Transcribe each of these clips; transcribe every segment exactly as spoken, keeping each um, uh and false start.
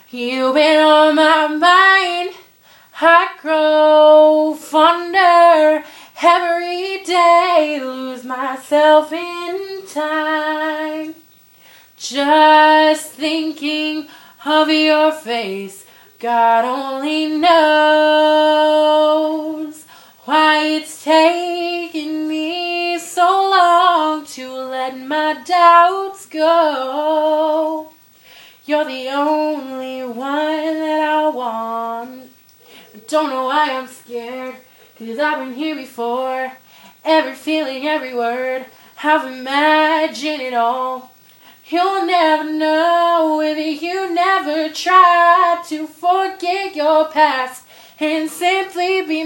You've been on my mind. I grow fonder every day, lose myself in time. Just thinking of your face, God only knows why it's taken me so long to let my doubts go. You're the only one that I want. I don't know why I'm scared, 'cause I've been here before. Every feeling, every word, I've imagined it all. You'll never know if you never try to forget your past and simply be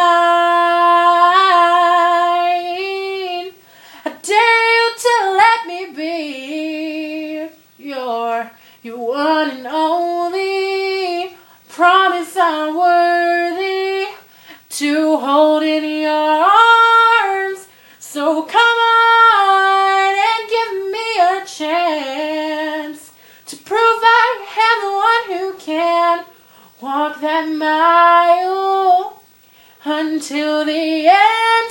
mine. I dare you to let me be your, your one and only. Promise I'm worthy to hold in your arms. So come on and give me a chance to prove I am the one who can walk that mile until the end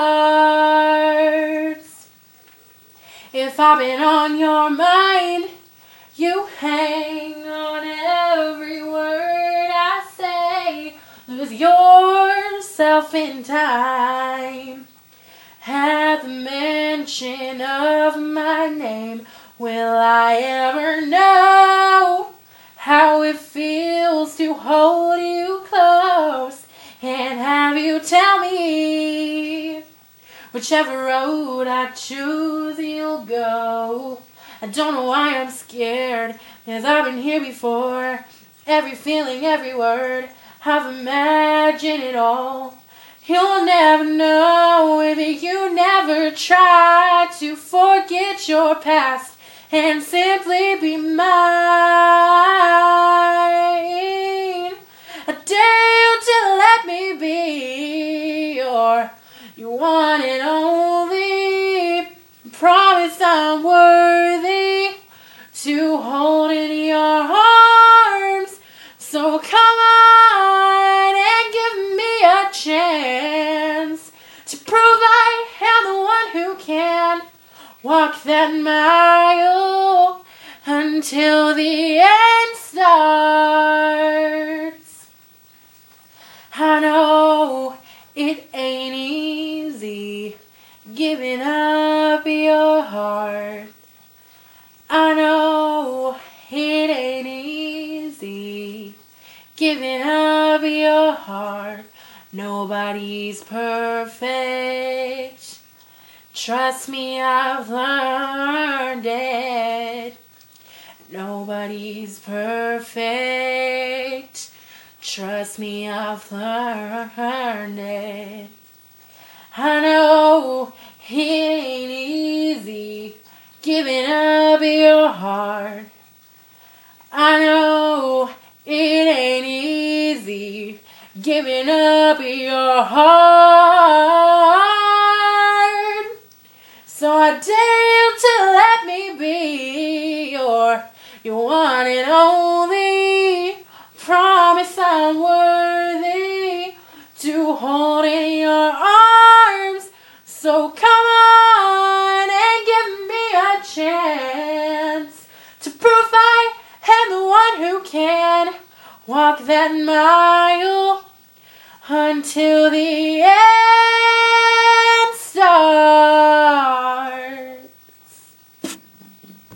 starts. If I've been on your mind, you hang on every word I say. Lose yourself in time. At the mention of my name, will I ever know how it feels to hold you close and have you tell me whichever road I choose you'll go. I don't know why I'm scared, 'cause I've been here before. Every feeling, every word, I've imagined it all. You'll never know if you never try to forget your past and simply be mine. I dare you to let me be your, your one and only. Promise I'm worthy to hold in your arms. So come on and give me a chance to prove I am the one who can walk that mile until the end starts. I know it ain't easy giving up your heart. I know it ain't easy giving up your heart. Nobody's perfect. Trust me, I've learned it. Nobody's perfect. Trust me, I've learned it. I know it ain't easy giving up your heart. I know it ain't easy giving up your heart. So I dare you to let me be your, your one and only. Promise I'm worthy to hold in your arms. So come on and give me a chance to prove I am the one who can walk that mile until the end.